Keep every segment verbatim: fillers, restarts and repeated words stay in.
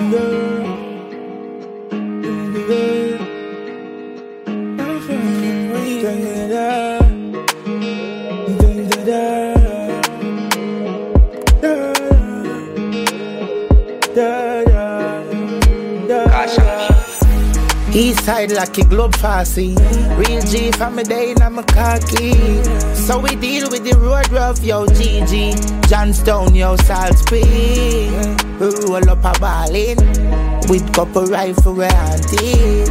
East side lucky globe fussy. Real G from my day in my khaki. So we deal with the road rough, yo G G. Johnstone, yo Salisbury. We roll up a ballin' with couple rifle we hunting.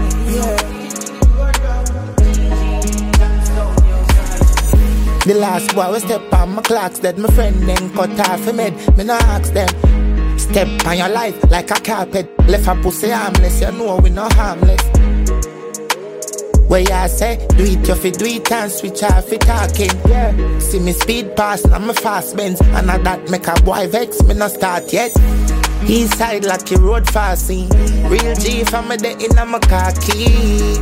The last boy we step on my clocks dead. My friend then cut off him head. Me no ask them. Step on your life like a carpet. Left a pussy harmless, you know we no harmless. Where ya say, do it you fi do it and switch off it talking. Yeah. See me speed pass, now me fast Benz. And at that make a boy vex, me no start yet. East side like a road fasting. Real G from me day in my khaki.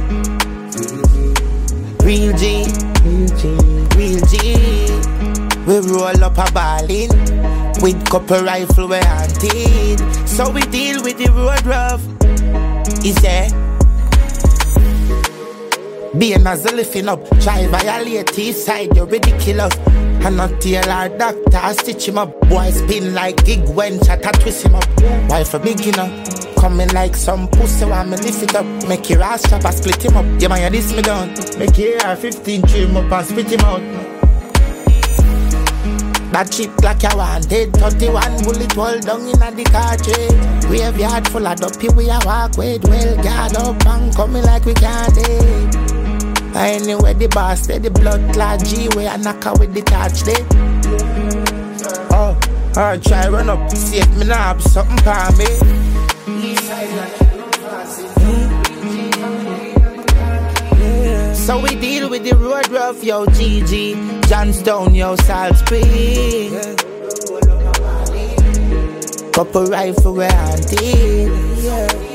Real G, real G, real G. We roll up a ballin' with couple rifle we hunted. So we deal with the road rough. Is there? Being as a lifting up, try violate east side, you're ridiculous. And not tell our doctor, stitch him up. Boy spin like gig when chat a twist him up. Why for big enough? Coming like some pussy when me lift it up. Make your ass chop and split him up. Yeah man, you diss me down. Make your R fifteen trim up and spit him out. That chip like you wanted. thirty-one bullet hole down in the cartridge. Graveyard full of dopey we a walk with. Well guard up and coming like we can't hit. Anyway the boss say the blood clot G way I knock out with the touch day. Oh, alright try run up. See if me nah have something for me. So we deal with the road rough, yo G G. Johnstone, yo Salisbury. Couple rifle we hunted.